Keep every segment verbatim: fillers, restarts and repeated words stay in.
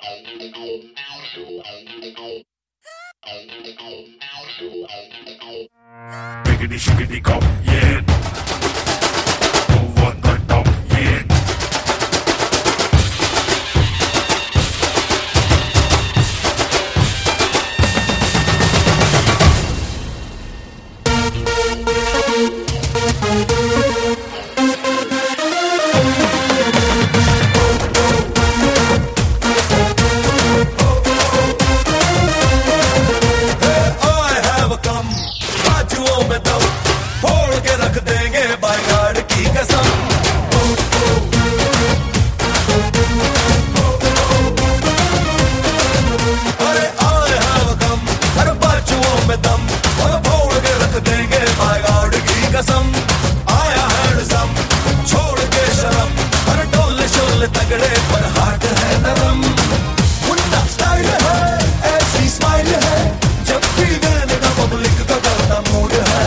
Biggity shiggity cop, yeah. Move on the top, yeah. तगड़े पर हाथ है नरम, मुन्ना स्टाइल है, ऐसी स्माइल है, जब भी गाने का पब्लिक का करता मूड है।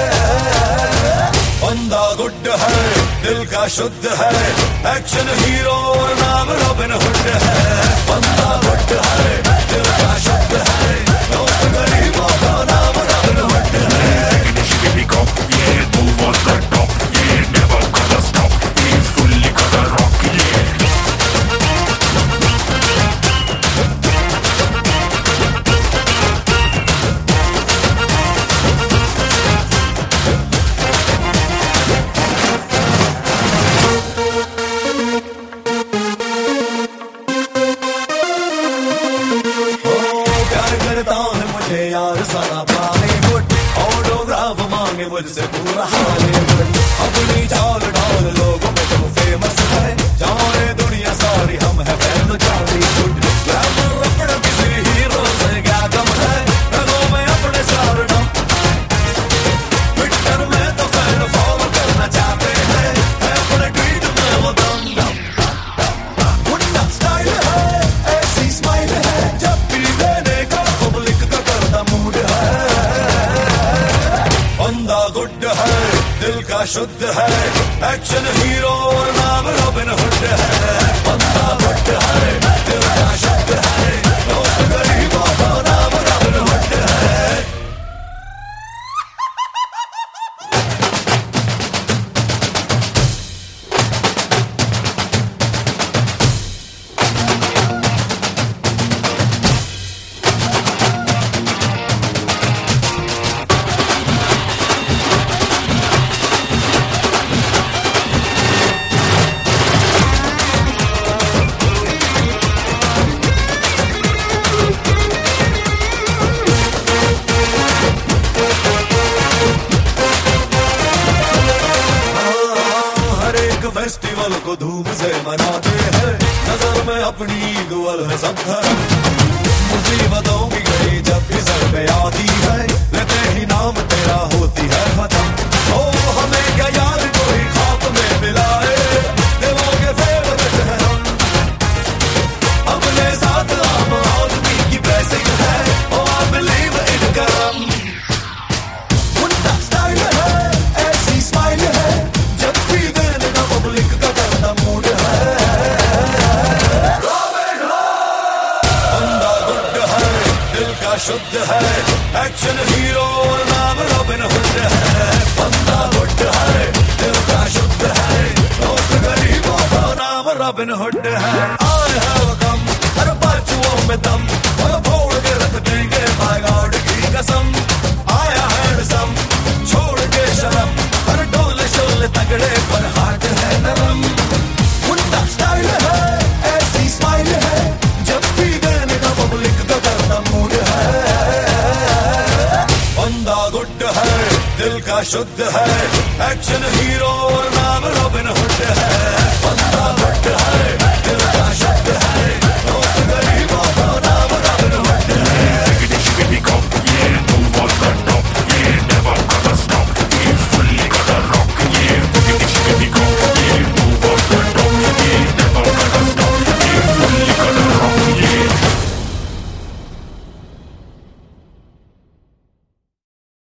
बंदा गुड है, दिल का शुद्ध है, एक्शन हीरो और नाम रॉबिन हुड है। बंदा गुड है, दिल का शुद्ध है, दोस्त गरीबों का नाम रॉबिन हुड है। Move on the top, yeah, never gonna stop. He's fully gonna rock, yeah. यार सारा बॉलीवुड ऑटोग्राफ मांगे मुझसे पूरा हॉलीवुड, अपनी चाल ढाल लोगों में तो फेमस है, जाने दुनिया सारी हम है फैन बॉलीवुड। ग्लैमर अपना किसी हीरो से क्या कम है, रगों में अपने स्टारडम, ट्विटर में तो फैन फॉलो करना चाहते हैं, है अपने ट्वीट में वो दम दम। मुन्ना स्टाइल है, ऐसी स्माइल है, जब भी देने का पब्लिक का करता मूड है। बंदा गुड है, दिल का शुद्ध है, एक्शन हीरो और नाम रॉबिन हुड है। बंदा गुड है, दिल का शुद्ध है, दोस्त गरीबों का नाम रॉबिन हुड है। फेस्टिवल को धूम से मनाते हैं, नजर में अपनी इक्वल है सब धर्म, मुसीबतों की घड़ी जब भी सर पे आती है, लेते ही नाम तेरा होती है खत्म। ओ हमें क्या यार कोई खाप में मिलाए, दिलों के फेवरेट है हम, अपने साथ आम आदमी की ब्लेसिंग है, ओ आई बिलीव इन करम। मुन्ना स्टाइल है, ऐसी स्माइल है, जब भी देने का पब्लिक का करता मूड है। बंदा गुड है, दिल का शुद्ध है, एक्शन हीरो और नाम रॉबिन हुड है। बंदा गुड है, दिल का शुद्ध है, दोस्त गरीबों का नाम रॉबिन हुड है। आए हैं वो कम, हर बाजुओं में दम, और फोड़ के रख देंगे बाय गॉड की कसम। आया हैंडसम, छोड़ के शर्म, हर डोले शोले तगड़े पर हाथ है नरम। मुन्ना स्टाइल है, ऐसी स्माइल है, जब भी देने का पब्लिक का करता मूड है। बंदा गुड है, दिल का शुद्ध है, एक्शन